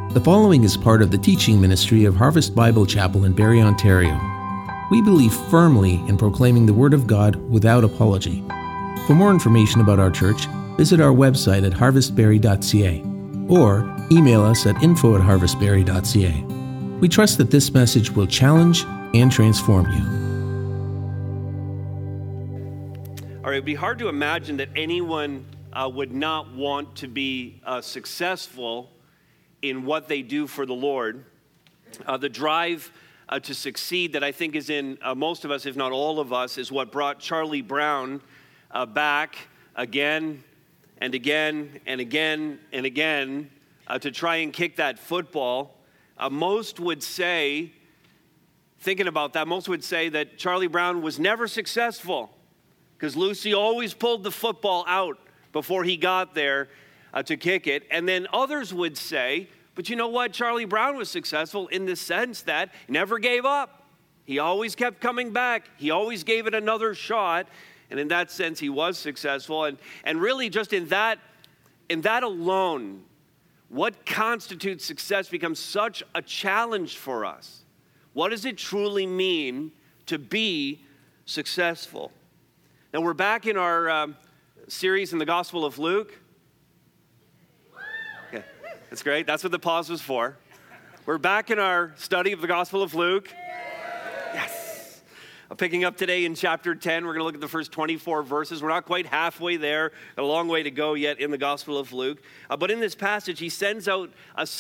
The following is part of the teaching ministry of Harvest Bible Chapel in Barrie, Ontario. We believe firmly in proclaiming the Word of God without apology. For more information about our church, visit our website at harvestbarrie.ca or email us at info@harvestbarrie.ca. We trust that this message will challenge and transform you. All right, it would be hard to imagine that anyone would not want to be successful in what they do for the Lord. The drive to succeed that I think is in most of us, if not all of us, is what brought Charlie Brown back again and again and again and again to try and kick that football. Most would say, thinking about that, most would say that Charlie Brown was never successful because Lucy always pulled the football out before he got there to kick it. And then others would say, but you know what? Charlie Brown was successful in the sense that he never gave up. He always kept coming back. He always gave it another shot. And in that sense, he was successful. And really just in that alone, what constitutes success becomes such a challenge for us. What does it truly mean to be successful? Now we're back in our series in the Gospel of Luke. Okay, that's great. That's what the pause was for. We're back in our study of the Gospel of Luke. Yes. Picking up today in chapter 10, we're going to look at the first 24 verses. We're not quite halfway there, a long way to go yet in the Gospel of Luke. But in this passage, he sends out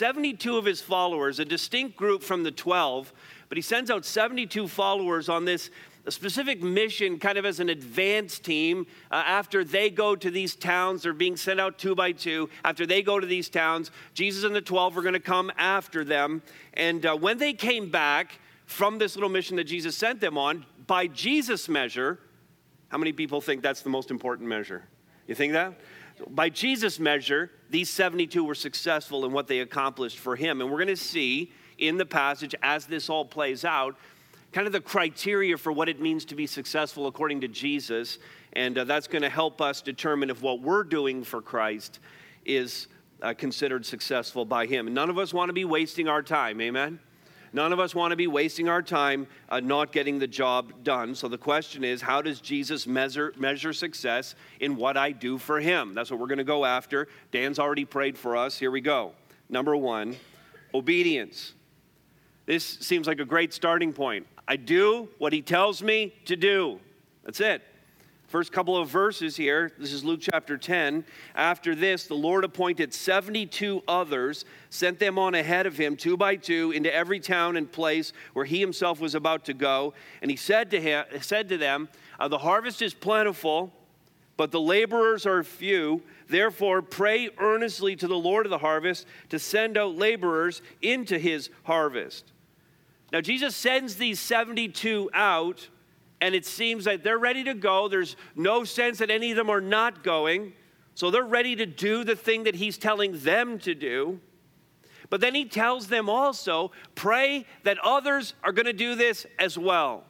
72 of his followers, a distinct group from the 12, but he sends out 72 followers on this a specific mission kind of as an advance team. After they go to these towns, they're being sent out 2 by 2. After they go to these towns, Jesus and the 12 are going to come after them. And when they came back from this little mission that Jesus sent them on, by Jesus' measure, how many people think that's the most important measure? You think that? By Jesus' measure, these 72 were successful in what they accomplished for him. And we're going to see in the passage as this all plays out, kind of the criteria for what it means to be successful according to Jesus. And that's going to help us determine if what we're doing for Christ is considered successful by him. And none of us want to be wasting our time, amen? None of us want to be wasting our time not getting the job done. So the question is, how does Jesus measure success in what I do for him? That's what we're going to go after. Dan's already prayed for us. Here we go. Number 1, obedience. This seems like a great starting point. I do what he tells me to do. That's it. First couple of verses here. This is Luke chapter 10. After this, the Lord appointed 72 others, sent them on ahead of him 2 by 2 into every town and place where he himself was about to go. And he said to them, the harvest is plentiful, but the laborers are few. Therefore, pray earnestly to the Lord of the harvest to send out laborers into his harvest. Now, Jesus sends these 72 out, and it seems like they're ready to go. There's no sense that any of them are not going. So they're ready to do the thing that he's telling them to do. But then he tells them also, pray that others are going to do this as well.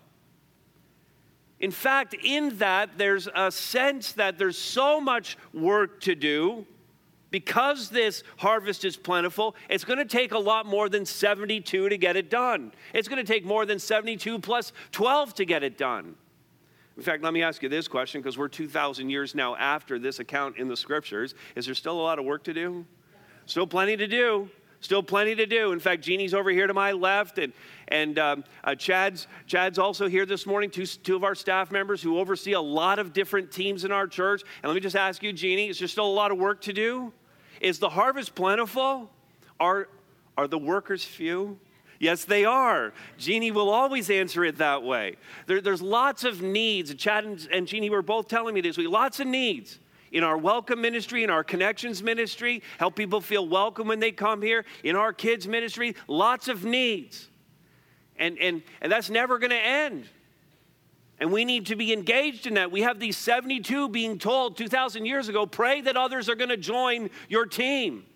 In fact, in that, there's a sense that there's so much work to do. Because this harvest is plentiful, it's going to take a lot more than 72 to get it done. It's going to take more than 72 plus 12 to get it done. In fact, let me ask you this question, because we're 2,000 years now after this account in the scriptures. Is there still a lot of work to do? Still plenty to do. Still plenty to do. In fact, Jeannie's over here to my left, and Chad's also here this morning, two of our staff members who oversee a lot of different teams in our church. And let me just ask you, Jeannie, is there still a lot of work to do? Is the harvest plentiful? Are the workers few? Yes, they are. Jeannie will always answer it that way. There's lots of needs. Chad and Jeannie were both telling me this week. Lots of needs. In our welcome ministry, in our connections ministry, help people feel welcome when they come here. In our kids ministry, lots of needs. And that's never going to end. And we need to be engaged in that. We have these 72 being told 2,000 years ago, pray that others are going to join your team.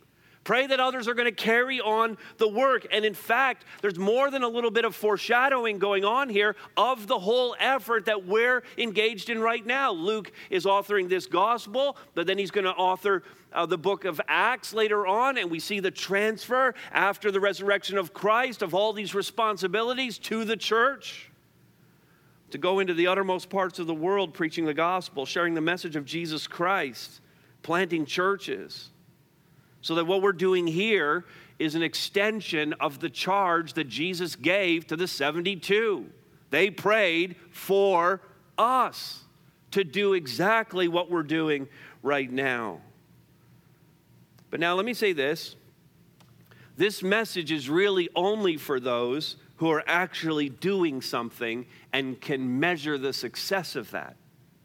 Pray that others are going to carry on the work. And in fact, there's more than a little bit of foreshadowing going on here of the whole effort that we're engaged in right now. Luke is authoring this gospel, but then he's going to author the book of Acts later on, and we see the transfer after the resurrection of Christ of all these responsibilities to the church to go into the uttermost parts of the world preaching the gospel, sharing the message of Jesus Christ, planting churches. So that what we're doing here is an extension of the charge that Jesus gave to the 72. They prayed for us to do exactly what we're doing right now. But now let me say this. This message is really only for those who are actually doing something and can measure the success of that.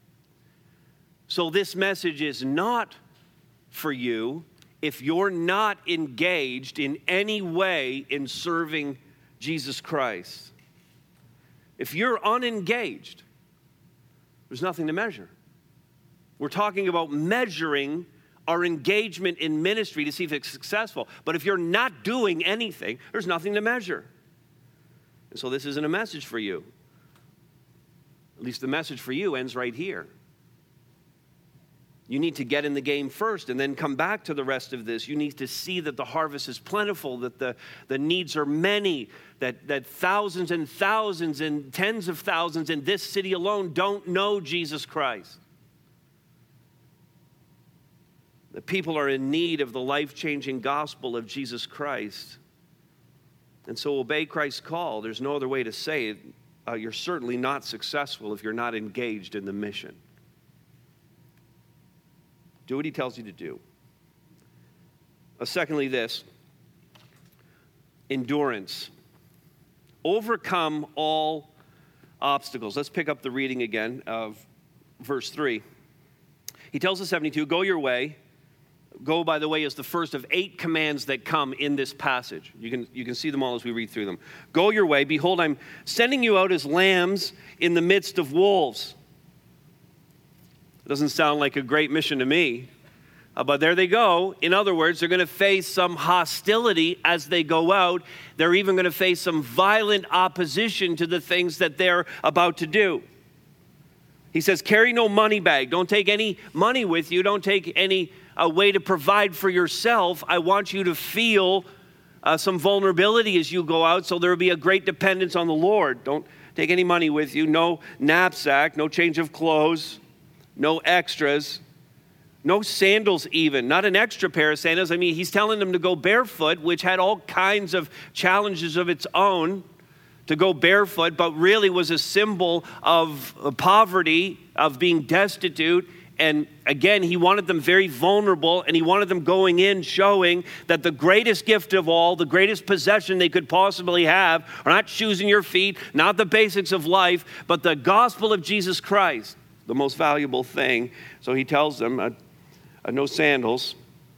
So this message is not for you if you're not engaged in any way in serving Jesus Christ. If you're unengaged, there's nothing to measure. We're talking about measuring our engagement in ministry to see if it's successful. But if you're not doing anything, there's nothing to measure. And so this isn't a message for you. At least the message for you ends right here. You need to get in the game first and then come back to the rest of this. You need to see that the harvest is plentiful, that the needs are many, that thousands and thousands and tens of thousands in this city alone don't know Jesus Christ. The people are in need of the life-changing gospel of Jesus Christ. And so obey Christ's call. There's no other way to say it. You're certainly not successful if you're not engaged in the mission. Do what he tells you to do. Secondly, this, endurance. Overcome all obstacles. Let's pick up the reading again of verse 3. He tells the 72, go your way. Go, by the way, is the first of 8 commands that come in this passage. You can see them all as we read through them. Go your way. Behold, I'm sending you out as lambs in the midst of wolves. It doesn't sound like a great mission to me. But there they go. In other words, they're going to face some hostility as they go out. They're even going to face some violent opposition to the things that they're about to do. He says, carry no money bag. Don't take any money with you. Don't take any way to provide for yourself. I want you to feel some vulnerability as you go out, so there will be a great dependence on the Lord. Don't take any money with you. No knapsack, no change of clothes, no extras, no sandals even, not an extra pair of sandals. I mean, he's telling them to go barefoot, which had all kinds of challenges of its own. To go barefoot, but really was a symbol of poverty, of being destitute. And again, he wanted them very vulnerable, and he wanted them going in showing that the greatest gift of all, the greatest possession they could possibly have, are not shoes in your feet, not the basics of life, but the gospel of Jesus Christ, the most valuable thing. So he tells them, no sandals.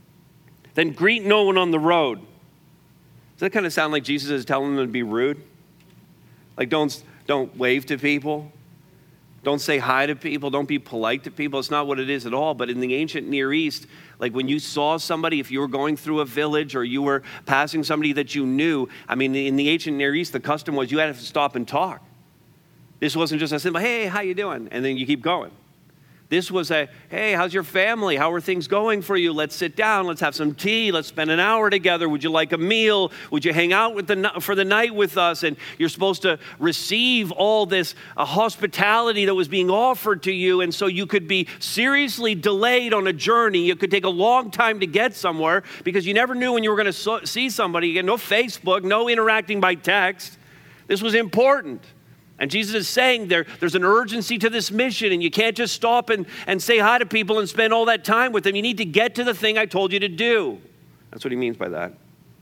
Then greet no one on the road. Does that kind of sound like Jesus is telling them to be rude? Like don't wave to people. Don't say hi to people. Don't be polite to people. It's not what it is at all. But in the ancient Near East, like when you saw somebody, if you were going through a village or you were passing somebody that you knew, I mean, in the ancient Near East, the custom was you had to stop and talk. This wasn't just a simple, hey, how you doing? And then you keep going. This was a, hey, how's your family? How are things going for you? Let's sit down. Let's have some tea. Let's spend an hour together. Would you like a meal? Would you hang out for the night with us? And you're supposed to receive all this hospitality that was being offered to you. And so you could be seriously delayed on a journey. It could take a long time to get somewhere because you never knew when you were going to see somebody. Again, no Facebook, no interacting by text. This was important. And Jesus is saying there's an urgency to this mission, and you can't just stop and say hi to people and spend all that time with them. You need to get to the thing I told you to do. That's what he means by that.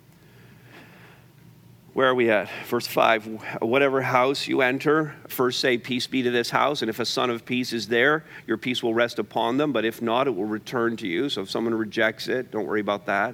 Where are we at? Verse 5, whatever house you enter, first say, peace be to this house. And if a son of peace is there, your peace will rest upon them. But if not, it will return to you. So if someone rejects it, don't worry about that.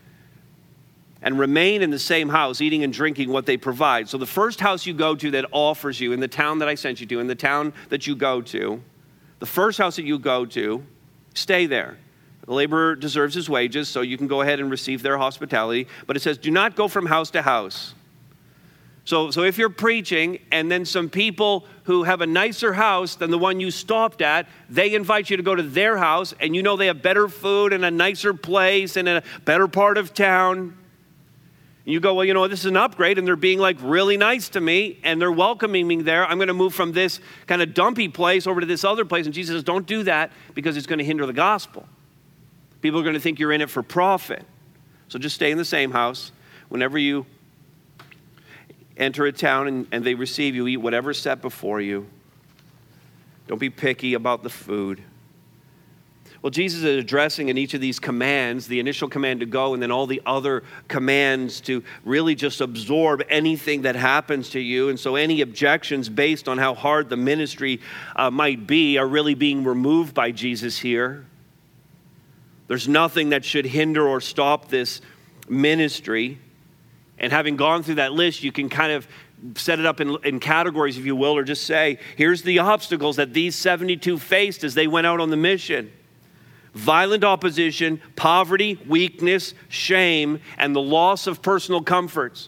And remain in the same house, eating and drinking what they provide. So the first house you go to that offers you, in the town that I sent you to, in the town that you go to, the first house that you go to, stay there. The laborer deserves his wages, so you can go ahead and receive their hospitality. But it says, do not go from house to house. So if you're preaching and then some people who have a nicer house than the one you stopped at, they invite you to go to their house, and you know they have better food and a nicer place and a better part of town. And you go, well, you know, this is an upgrade, and they're being like really nice to me, and they're welcoming me there. I'm going to move from this kind of dumpy place over to this other place. And Jesus says, don't do that, because it's going to hinder the gospel. People are going to think you're in it for profit. So just stay in the same house. Whenever you enter a town and they receive you, eat whatever's set before you. Don't be picky about the food. Well, Jesus is addressing in each of these commands, the initial command to go, and then all the other commands to really just absorb anything that happens to you. And so any objections based on how hard the ministry might be are really being removed by Jesus here. There's nothing that should hinder or stop this ministry. And having gone through that list, you can kind of set it up in categories, if you will, or just say, here's the obstacles that these 72 faced as they went out on the mission. Violent opposition, poverty, weakness, shame, and the loss of personal comforts.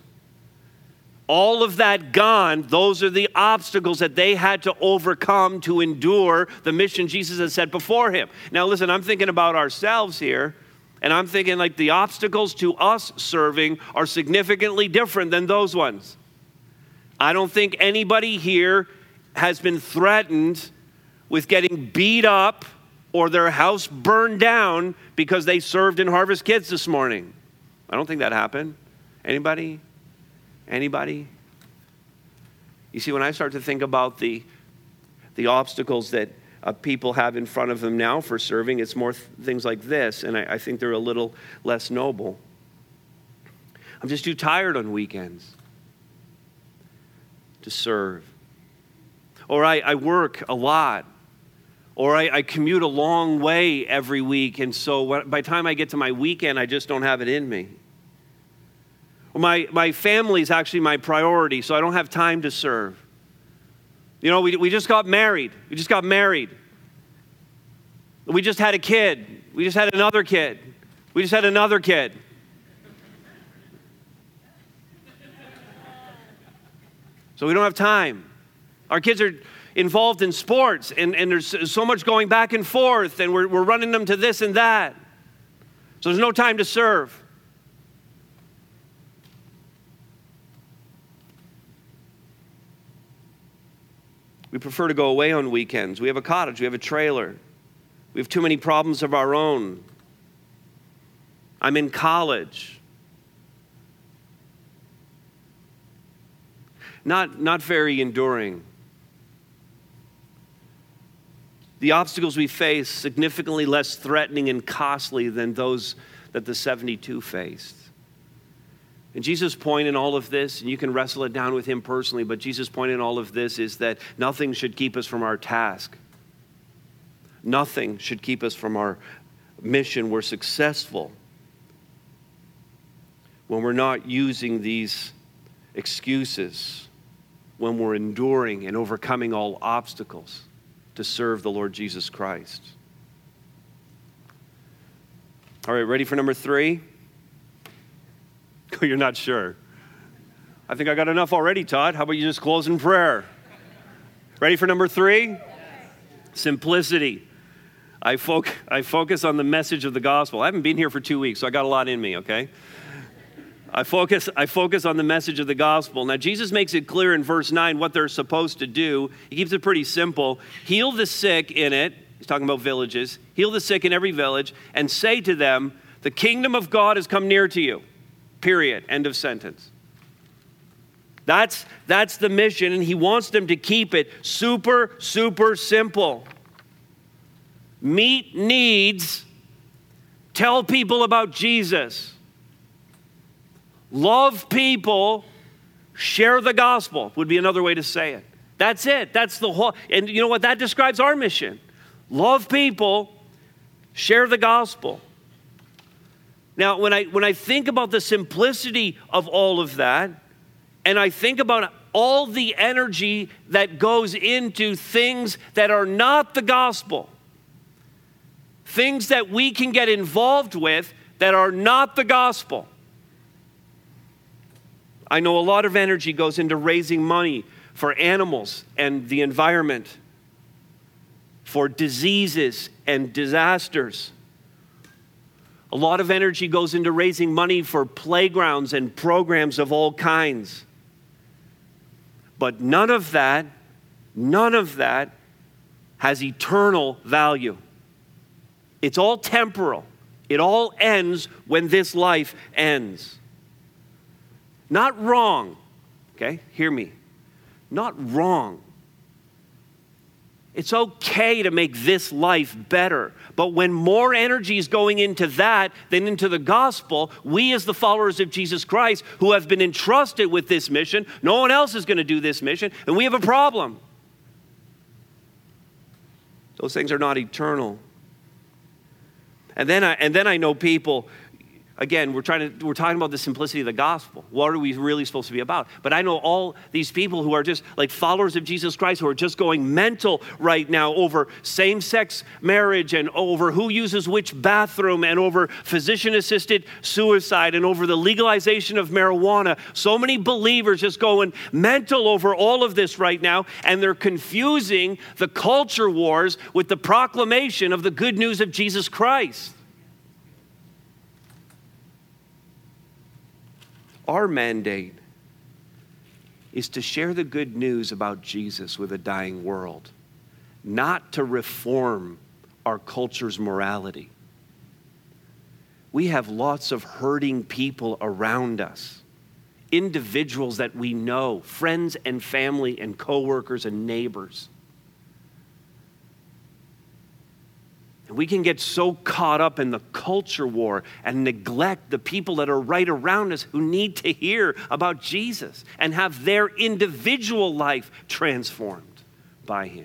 All of that gone, those are the obstacles that they had to overcome to endure the mission Jesus had set before him. Now listen, I'm thinking about ourselves here. And I'm thinking like the obstacles to us serving are significantly different than those ones. I don't think anybody here has been threatened with getting beat up or their house burned down because they served in Harvest Kids this morning. I don't think that happened. Anybody? Anybody? You see, when I start to think about the obstacles that people have in front of them now for serving, it's more things like this, and I think they're a little less noble. I'm just too tired on weekends to serve. Or I work a lot. Or I commute a long way every week, and so by the time I get to my weekend, I just don't have it in me. Or my family is actually my priority, so I don't have time to serve. You know, we just got married. We just got married. We just had a kid. We just had another kid. We just had another kid. So we don't have time. Our kids are involved in sports, and there's so much going back and forth, and we're running them to this and that. So there's no time to serve. We prefer to go away on weekends. We have a cottage. We have a trailer. We have too many problems of our own. I'm in college. Not very enduring. The obstacles we face significantly less threatening and costly than those that the 72 faced. And Jesus' point in all of this, and you can wrestle it down with him personally, but Jesus' point in all of this is that nothing should keep us from our task. Nothing should keep us from our mission. We're successful when we're not using these excuses, when we're enduring and overcoming all obstacles to serve the Lord Jesus Christ. All right, ready for number 3? You're not sure. I think I got enough already, Todd. How about you just close in prayer? Ready for number 3? Yes. Simplicity. I focus on the message of the gospel. I haven't been here for 2 weeks, so I got a lot in me, okay? I focus on the message of the gospel. Now, Jesus makes it clear in verse 9 what they're supposed to do. He keeps it pretty simple. Heal the sick in it. He's talking about villages. Heal the sick in every village and say to them, the kingdom of God has come near to you. Period. End of sentence. That's the mission, and he wants them to keep it super, super simple. Meet needs. Tell people about Jesus. Love people. Share the gospel would be another way to say it. That's it. That's the whole. And you know what? That describes our mission. Love people. Share the gospel. Now, when I think about the simplicity of all of that, and I think about all the energy that goes into things that are not the gospel, things that we can get involved with that are not the gospel. I know a lot of energy goes into raising money for animals and the environment, for diseases and disasters. A lot of energy goes into raising money for playgrounds and programs of all kinds. But none of that has eternal value. It's all temporal. It all ends when this life ends. Not wrong, okay? Hear me. Not wrong. It's okay to make this life better. But when more energy is going into that than into the gospel, we as the followers of Jesus Christ who have been entrusted with this mission, no one else is going to do this mission, and we have a problem. Those things are not eternal. And then I know people, again, we're talking about the simplicity of the gospel. What are we really supposed to be about? But I know all these people who are just like followers of Jesus Christ who are just going mental right now over same-sex marriage and over who uses which bathroom and over physician-assisted suicide and over the legalization of marijuana. So many believers just going mental over all of this right now, and they're confusing the culture wars with the proclamation of the good news of Jesus Christ. Our mandate is to share the good news about Jesus with a dying world, not to reform our culture's morality. We have lots of hurting people around us, individuals that we know, friends and family and coworkers and neighbors. We can get so caught up in the culture war and neglect the people that are right around us who need to hear about Jesus and have their individual life transformed by him.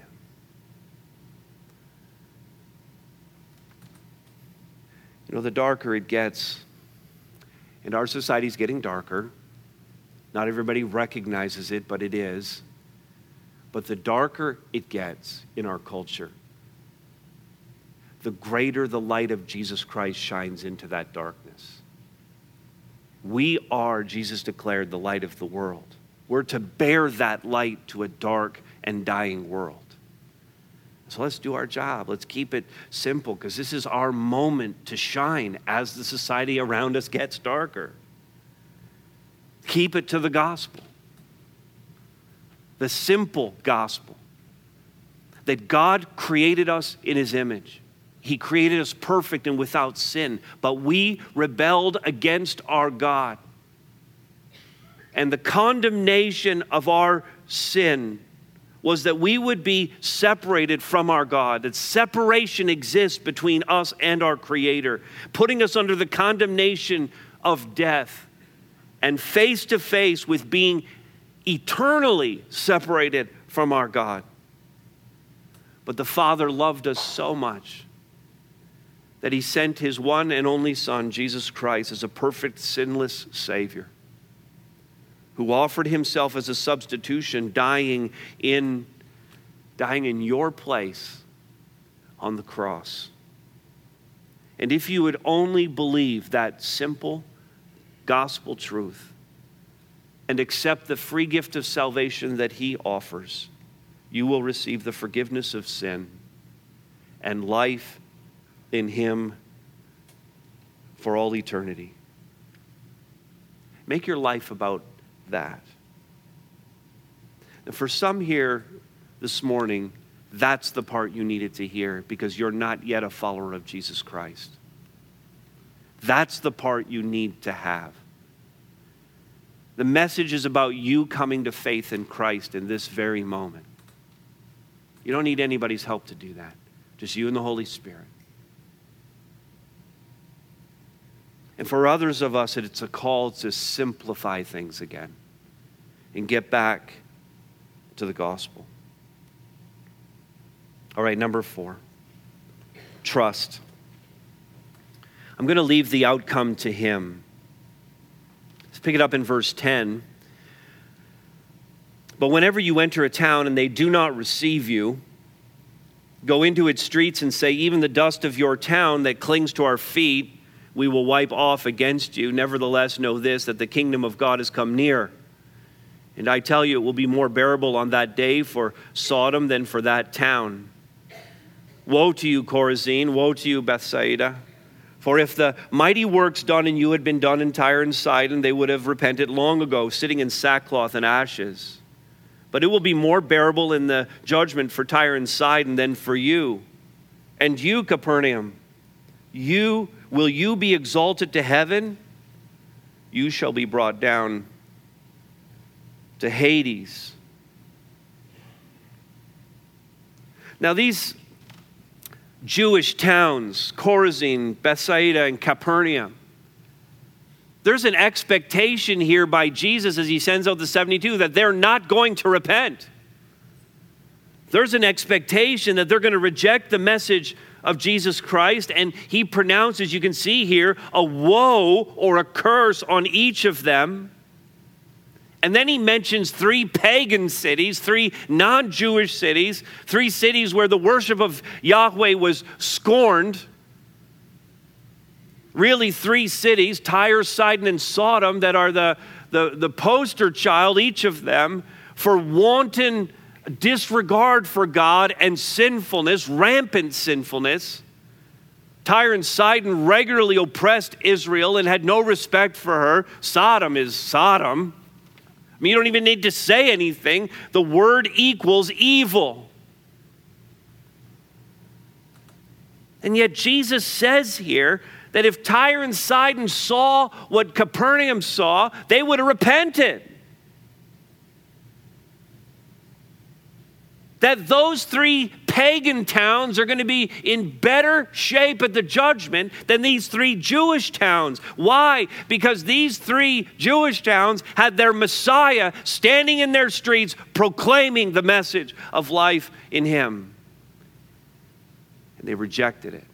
You know, the darker it gets, and our society is getting darker. Not everybody recognizes it, but it is. But the darker it gets in our culture, the greater the light of Jesus Christ shines into that darkness. We are, Jesus declared, the light of the world. We're to bear that light to a dark and dying world. So let's do our job. Let's keep it simple, because this is our moment to shine as the society around us gets darker. Keep it to the gospel. The simple gospel. That God created us in his image. He created us perfect and without sin, but we rebelled against our God. And the condemnation of our sin was that we would be separated from our God, that separation exists between us and our Creator, putting us under the condemnation of death and face to face with being eternally separated from our God. But the Father loved us so much that he sent his one and only Son, Jesus Christ, as a perfect, sinless Savior, who offered himself as a substitution, dying in your place on the cross. And if you would only believe that simple gospel truth and accept the free gift of salvation that he offers, you will receive the forgiveness of sin and life in him for all eternity. Make your life about that. And for some here this morning, that's the part you needed to hear, because you're not yet a follower of Jesus Christ. That's the part you need to have. The message is about you coming to faith in Christ in this very moment. You don't need anybody's help to do that. Just you and the Holy Spirit. And for others of us, it's a call to simplify things again and get back to the gospel. All right, number 4, trust. I'm going to leave the outcome to him. Let's pick it up in verse 10. But whenever you enter a town and they do not receive you, go into its streets and say, even the dust of your town that clings to our feet, we will wipe off against you. Nevertheless, know this, that the kingdom of God has come near. And I tell you, it will be more bearable on that day for Sodom than for that town. Woe to you, Chorazin! Woe to you, Bethsaida! For if the mighty works done in you had been done in Tyre and Sidon, they would have repented long ago, sitting in sackcloth and ashes. But it will be more bearable in the judgment for Tyre and Sidon than for you. And you, Capernaum, will you be exalted to heaven? You shall be brought down to Hades. Now these Jewish towns, Chorazin, Bethsaida, and Capernaum, there's an expectation here by Jesus as he sends out the 72 that they're not going to repent. There's an expectation that they're going to reject the message of Jesus Christ, and he pronounces, you can see here, a woe or a curse on each of them. And then he mentions 3 pagan cities, 3 non-Jewish cities, 3 cities where the worship of Yahweh was scorned. Really 3 cities, Tyre, Sidon, and Sodom, that are the poster child, each of them, for wanton disregard for God and sinfulness, rampant sinfulness. Tyre and Sidon regularly oppressed Israel and had no respect for her. Sodom is Sodom. I mean, you don't even need to say anything. The word equals evil. And yet Jesus says here that if Tyre and Sidon saw what Capernaum saw, they would have repented. That those 3 pagan towns are going to be in better shape at the judgment than these 3 Jewish towns. Why? Because these 3 Jewish towns had their Messiah standing in their streets proclaiming the message of life in him. And they rejected it.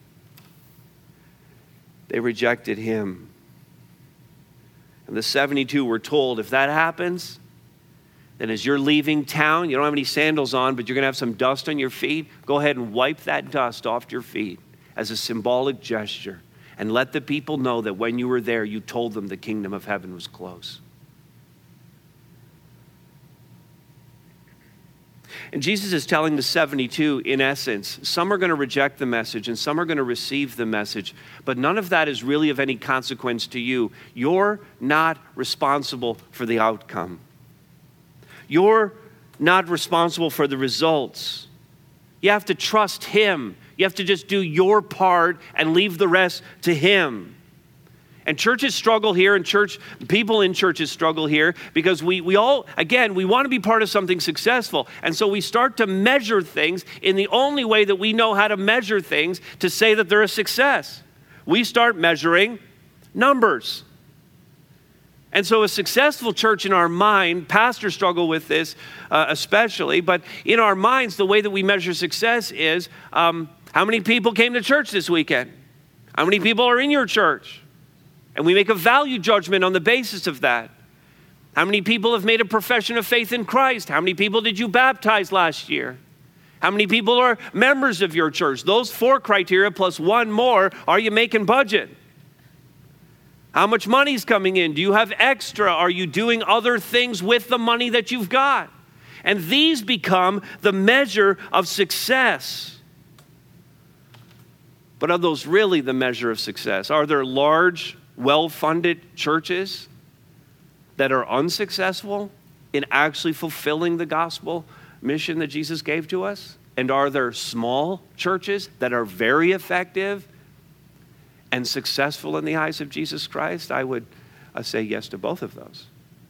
They rejected him. And the 72 were told, if that happens, then as you're leaving town, you don't have any sandals on, but you're going to have some dust on your feet. Go ahead and wipe that dust off your feet as a symbolic gesture. And let the people know that when you were there, you told them the kingdom of heaven was close. And Jesus is telling the 72, in essence, some are going to reject the message and some are going to receive the message, but none of that is really of any consequence to you. You're not responsible for the outcome. You're not responsible for the results. You have to trust him. You have to just do your part and leave the rest to him. And churches struggle here, and people in churches struggle here because we all, again, we want to be part of something successful. And so we start to measure things in the only way that we know how to measure things to say that they're a success. We start measuring numbers. And so a successful church in our mind, pastors struggle with this especially, but in our minds, the way that we measure success is how many people came to church this weekend? How many people are in your church? And we make a value judgment on the basis of that. How many people have made a profession of faith in Christ? How many people did you baptize last year? How many people are members of your church? Those 4 criteria plus 1 more, are you making budget? How much money's coming in? Do you have extra? Are you doing other things with the money that you've got? And these become the measure of success. But are those really the measure of success? Are there large, well-funded churches that are unsuccessful in actually fulfilling the gospel mission that Jesus gave to us? And are there small churches that are very effective and successful in the eyes of Jesus Christ? I would say yes to both of those.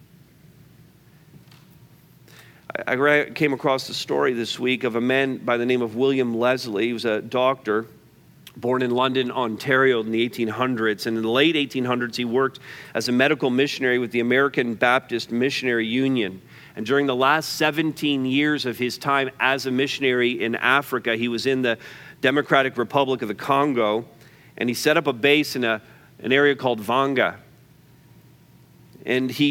I came across the story this week of a man by the name of William Leslie. He was a doctor born in London, Ontario in the 1800s. And in the late 1800s, he worked as a medical missionary with the American Baptist Missionary Union. And during the last 17 years of his time as a missionary in Africa, he was in the Democratic Republic of the Congo. And he set up a base in an area called Vanga. And he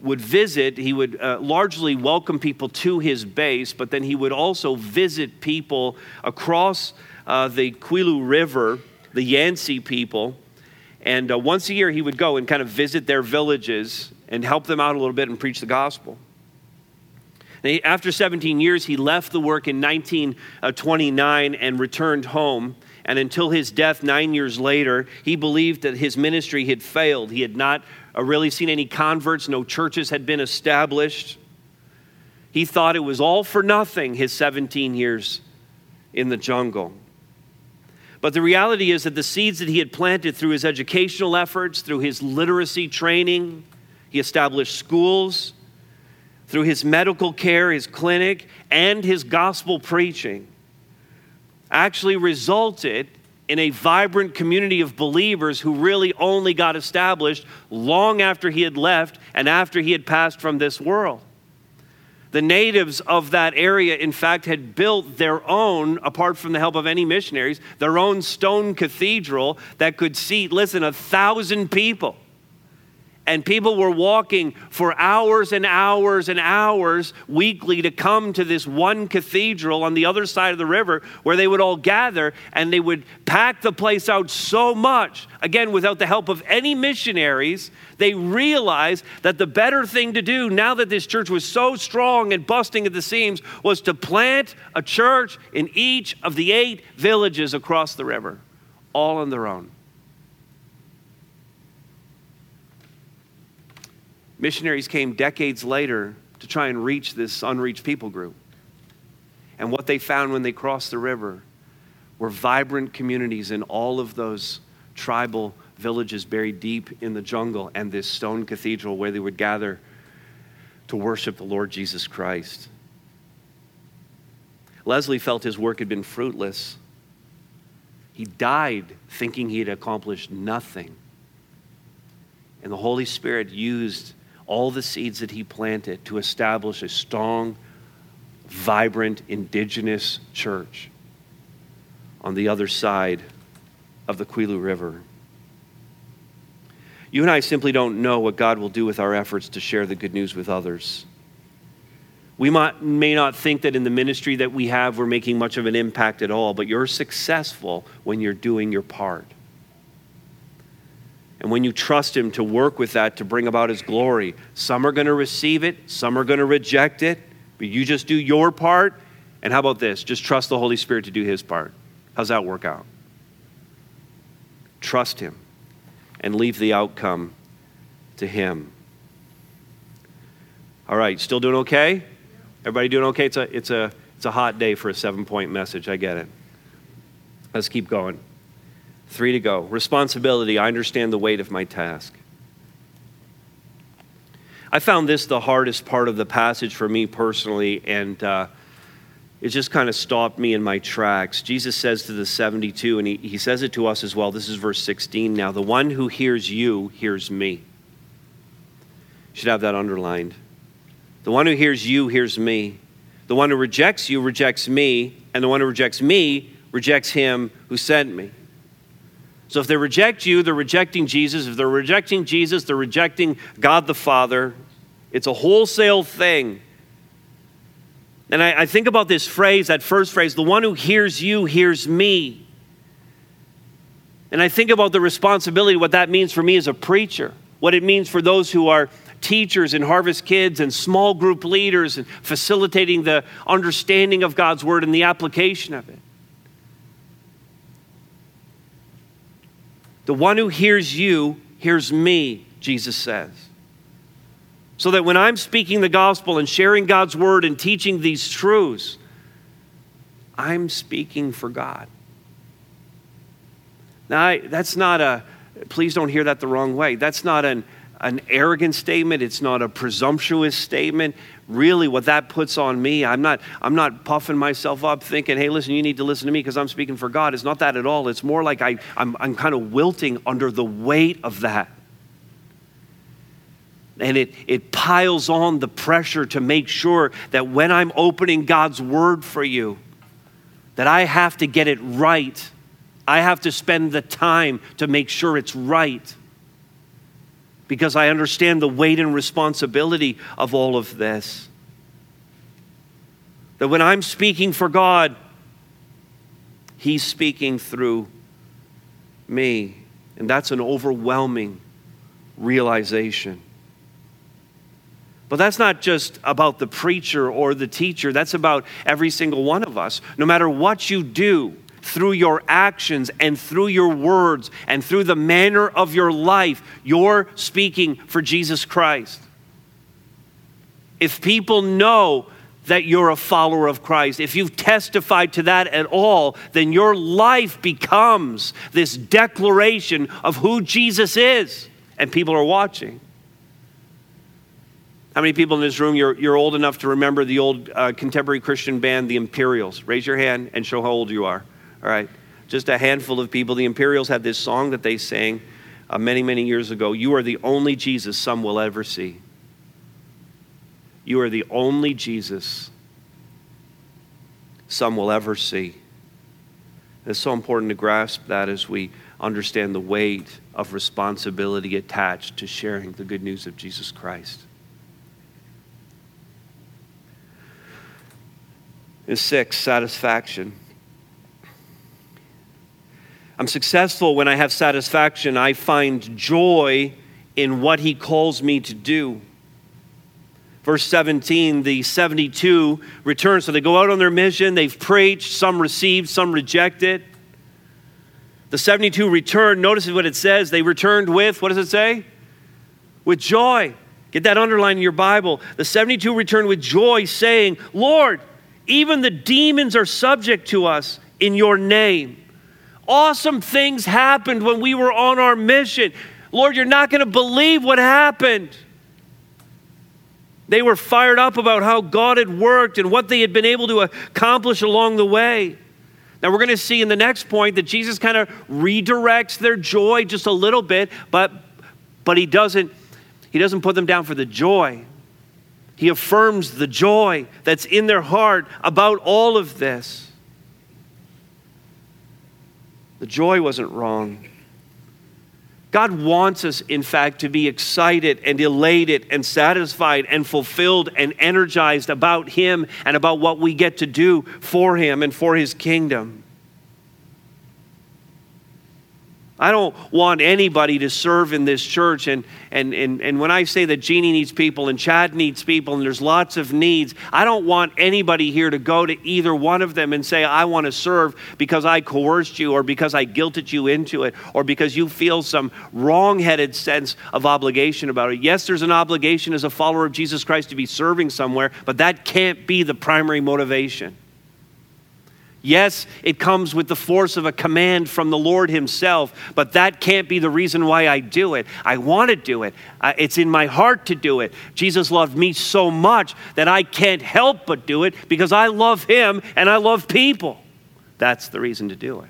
would visit. He would largely welcome people to his base, but then he would also visit people across the Quilu River, the Yancey people. And once a year, he would go and kind of visit their villages and help them out a little bit and preach the gospel. And after 17 years, he left the work in 1929 and returned home. And until his death 9 years later, he believed that his ministry had failed. He had not really seen any converts. No churches had been established. He thought it was all for nothing, his 17 years in the jungle. But the reality is that the seeds that he had planted through his educational efforts, through his literacy training, he established schools, through his medical care, his clinic, and his gospel preaching, actually resulted in a vibrant community of believers who really only got established long after he had left and after he had passed from this world. The natives of that area, in fact, had built their own, apart from the help of any missionaries, their own stone cathedral that could seat, 1,000 people. And people were walking for hours and hours and hours weekly to come to this one cathedral on the other side of the river where they would all gather, and they would pack the place out so much, again, without the help of any missionaries. They realized that the better thing to do, now that this church was so strong and busting at the seams, was to plant a church in each of the 8 villages across the river, all on their own. Missionaries came decades later to try and reach this unreached people group. And what they found when they crossed the river were vibrant communities in all of those tribal villages buried deep in the jungle, and this stone cathedral where they would gather to worship the Lord Jesus Christ. Leslie felt his work had been fruitless. He died thinking he had accomplished nothing. And the Holy Spirit used all the seeds that he planted to establish a strong, vibrant, indigenous church on the other side of the Quilu River. You and I simply don't know what God will do with our efforts to share the good news with others. We may not think that in the ministry that we have, we're making much of an impact at all, but you're successful when you're doing your part. And when you trust him to work with that to bring about his glory, some are going to receive it, some are going to reject it, but you just do your part. And how about this? Just trust the Holy Spirit to do his part. How's that work out? Trust him and leave the outcome to him. All right, still doing okay? Everybody doing okay? It's a hot day for a 7-point message. I get it. Let's keep going. 3 to go. Responsibility. I understand the weight of my task. I found this the hardest part of the passage for me personally, and it just kind of stopped me in my tracks. Jesus says to the 72, and he says it to us as well. This is verse 16 now. The one who hears you hears me. You should have that underlined. The one who hears you hears me. The one who rejects you rejects me, and the one who rejects me rejects him who sent me. So if they reject you, they're rejecting Jesus. If they're rejecting Jesus, they're rejecting God the Father. It's a wholesale thing. And I think about this phrase, that first phrase, the one who hears you hears me. And I think about the responsibility, what that means for me as a preacher, what it means for those who are teachers and Harvest Kids and small group leaders and facilitating the understanding of God's word and the application of it. The one who hears you hears me, Jesus says. So that when I'm speaking the gospel and sharing God's word and teaching these truths, I'm speaking for God. Now, that's not please don't hear that the wrong way. That's not an arrogant statement. It's not a presumptuous statement. Really, what that puts on me, I'm not puffing myself up thinking, hey, listen, you need to listen to me because I'm speaking for God. It's not that at all. It's more like I'm kind of wilting under the weight of that. And it piles on the pressure to make sure that when I'm opening God's word for you, that I have to get it right. I have to spend the time to make sure it's right. because I understand the weight and responsibility of all of this. That when I'm speaking for God, He's speaking through me. And that's an overwhelming realization. But that's not just about the preacher or the teacher. That's about every single one of us. No matter what you do, through your actions and through your words and through the manner of your life, you're speaking for Jesus Christ. If people know that you're a follower of Christ, if you've testified to that at all, then your life becomes this declaration of who Jesus is, and people are watching. How many people in this room, you're old enough to remember the old contemporary Christian band, the Imperials? Raise your hand and show how old you are. All right, just a handful of people. The Imperials had this song that they sang many, many years ago. You are the only Jesus some will ever see. You are the only Jesus some will ever see. It's so important to grasp that as we understand the weight of responsibility attached to sharing the good news of Jesus Christ. And 6, satisfaction. I'm successful when I have satisfaction. I find joy in what He calls me to do. Verse 17, the 72 return. So they go out on their mission. They've preached. Some received, some rejected. The 72 returned. Notice what it says. They returned with, what does it say? With joy. Get that underlined in your Bible. The 72 returned with joy, saying, Lord, even the demons are subject to us in your name. Awesome things happened when we were on our mission. Lord, you're not going to believe what happened. They were fired up about how God had worked and what they had been able to accomplish along the way. Now we're going to see in the next point that Jesus kind of redirects their joy just a little bit, but he doesn't put them down for the joy. He affirms the joy that's in their heart about all of this. The joy wasn't wrong. God wants us, in fact, to be excited and elated and satisfied and fulfilled and energized about Him and about what we get to do for Him and for His kingdom. I don't want anybody to serve in this church. And when I say that Jeannie needs people and Chad needs people and there's lots of needs, I don't want anybody here to go to either one of them and say, I want to serve because I coerced you or because I guilted you into it or because you feel some wrong-headed sense of obligation about it. Yes, there's an obligation as a follower of Jesus Christ to be serving somewhere, but that can't be the primary motivation. Yes, it comes with the force of a command from the Lord Himself, but that can't be the reason why I do it. I want to do it. It's in my heart to do it. Jesus loved me so much that I can't help but do it because I love Him and I love people. That's the reason to do it.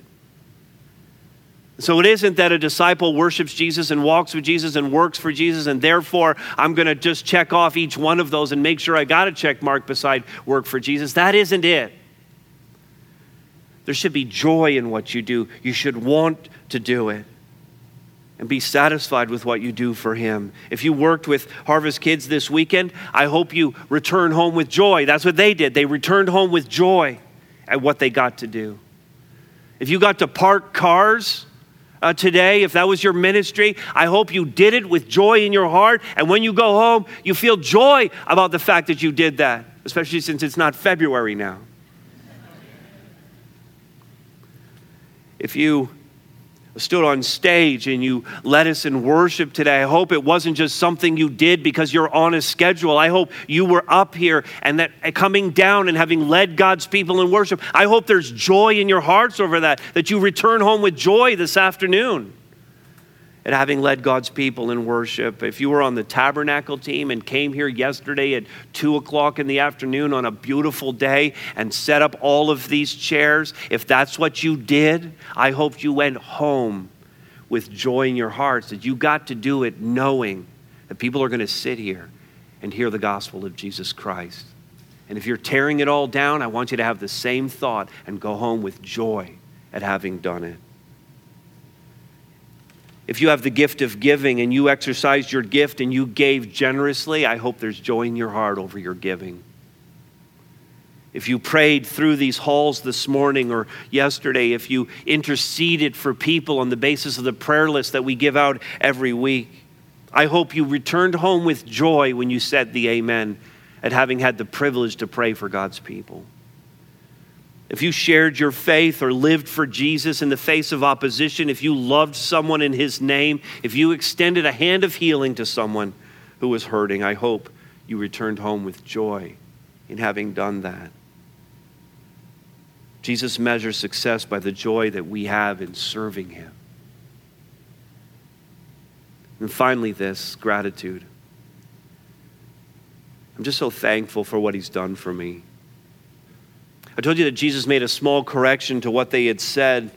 So it isn't that a disciple worships Jesus and walks with Jesus and works for Jesus, and therefore I'm going to just check off each one of those and make sure I got a check mark beside work for Jesus. That isn't it. There should be joy in what you do. You should want to do it and be satisfied with what you do for Him. If you worked with Harvest Kids this weekend, I hope you return home with joy. That's what they did. They returned home with joy at what they got to do. If you got to park cars today, if that was your ministry, I hope you did it with joy in your heart. And when you go home, you feel joy about the fact that you did that, especially since it's not February now. If you stood on stage and you led us in worship today, I hope it wasn't just something you did because you're on a schedule. I hope you were up here and that coming down and having led God's people in worship. I hope there's joy in your hearts over that you return home with joy this afternoon at having led God's people in worship. If you were on the Tabernacle team and came here yesterday at 2:00 in the afternoon on a beautiful day and set up all of these chairs, if that's what you did, I hope you went home with joy in your hearts, that you got to do it knowing that people are going to sit here and hear the gospel of Jesus Christ. And if you're tearing it all down, I want you to have the same thought and go home with joy at having done it. If you have the gift of giving and you exercised your gift and you gave generously, I hope there's joy in your heart over your giving. If you prayed through these halls this morning or yesterday, if you interceded for people on the basis of the prayer list that we give out every week, I hope you returned home with joy when you said the amen at having had the privilege to pray for God's people. If you shared your faith or lived for Jesus in the face of opposition, if you loved someone in his name, if you extended a hand of healing to someone who was hurting, I hope you returned home with joy in having done that. Jesus measures success by the joy that we have in serving him. And finally, this gratitude. I'm just so thankful for what he's done for me. I told you that Jesus made a small correction to what they had said.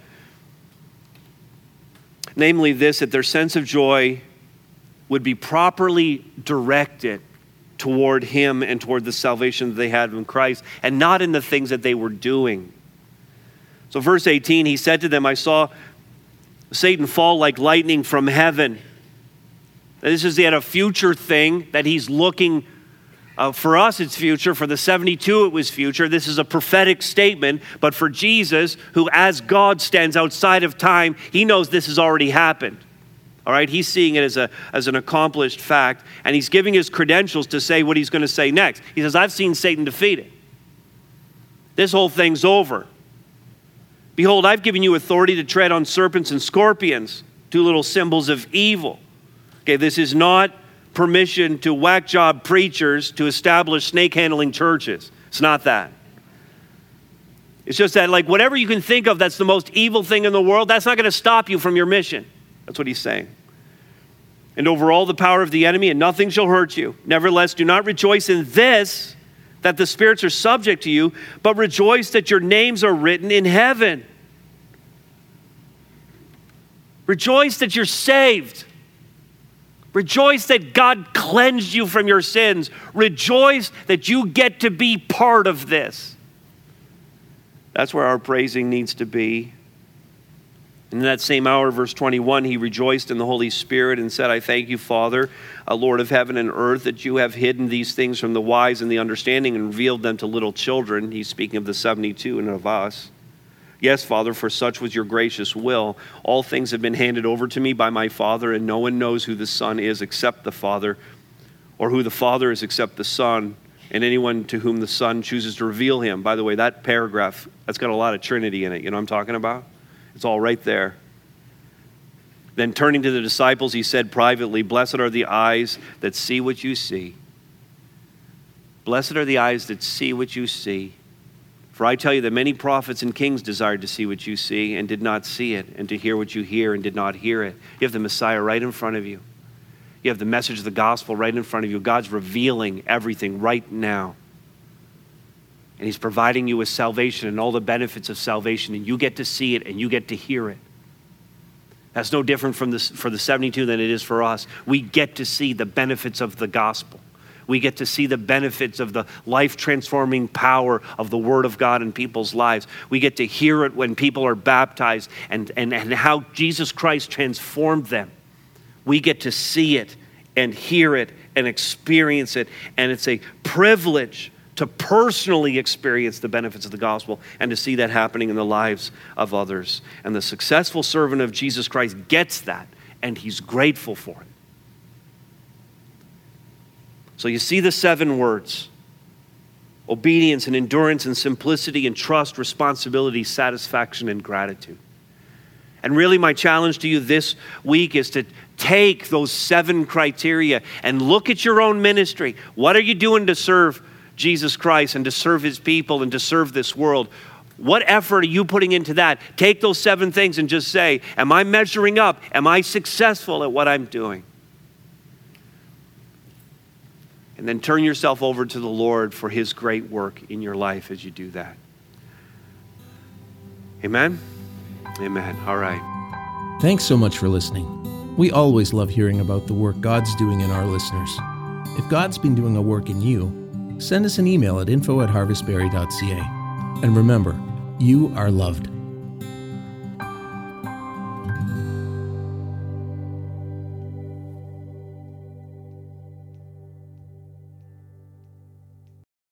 Namely this, that their sense of joy would be properly directed toward him and toward the salvation that they had in Christ, and not in the things that they were doing. So verse 18, he said to them, I saw Satan fall like lightning from heaven. This is yet a future thing that he's looking for us, it's future. For the 72, it was future. This is a prophetic statement. But for Jesus, who as God stands outside of time, he knows this has already happened. All right? He's seeing it as an accomplished fact. And he's giving his credentials to say what he's going to say next. He says, I've seen Satan defeated. This whole thing's over. Behold, I've given you authority to tread on serpents and scorpions, two little symbols of evil. Okay, this is not permission to whack job preachers to establish snake handling churches. It's not that. It's just that, like, whatever you can think of that's the most evil thing in the world, that's not going to stop you from your mission. That's what he's saying. And over all the power of the enemy, and nothing shall hurt you. Nevertheless, do not rejoice in this, that the spirits are subject to you, but rejoice that your names are written in heaven. Rejoice that you're saved. Rejoice that God cleansed you from your sins. Rejoice that you get to be part of this. That's where our praising needs to be. And in that same hour, verse 21, he rejoiced in the Holy Spirit and said, I thank you, Father, Lord of heaven and earth, that you have hidden these things from the wise and the understanding and revealed them to little children. He's speaking of the 72 and of us. Yes, Father, for such was your gracious will. All things have been handed over to me by my Father, and no one knows who the Son is except the Father, or who the Father is except the Son, and anyone to whom the Son chooses to reveal him. By the way, that paragraph, that's got a lot of Trinity in it. You know what I'm talking about? It's all right there. Then turning to the disciples, he said privately, Blessed are the eyes that see what you see. Blessed are the eyes that see what you see. For I tell you that many prophets and kings desired to see what you see and did not see it, and to hear what you hear and did not hear it. You have the Messiah right in front of you. You have the message of the gospel right in front of you. God's revealing everything right now. And he's providing you with salvation and all the benefits of salvation, and you get to see it and you get to hear it. That's no different for the 72 than it is for us. We get to see the benefits of the gospel. We get to see the benefits of the life-transforming power of the Word of God in people's lives. We get to hear it when people are baptized and how Jesus Christ transformed them. We get to see it and hear it and experience it. And it's a privilege to personally experience the benefits of the gospel and to see that happening in the lives of others. And the successful servant of Jesus Christ gets that, and he's grateful for it. So you see the 7 words: obedience and endurance and simplicity and trust, responsibility, satisfaction, and gratitude. And really my challenge to you this week is to take those 7 criteria and look at your own ministry. What are you doing to serve Jesus Christ and to serve his people and to serve this world? What effort are you putting into that? Take those 7 things and just say, am I measuring up? Am I successful at what I'm doing? And then turn yourself over to the Lord for his great work in your life as you do that. Amen? Amen. All right. Thanks so much for listening. We always love hearing about the work God's doing in our listeners. If God's been doing a work in you, send us an email at info@harvestbarrie.ca. And remember, you are loved.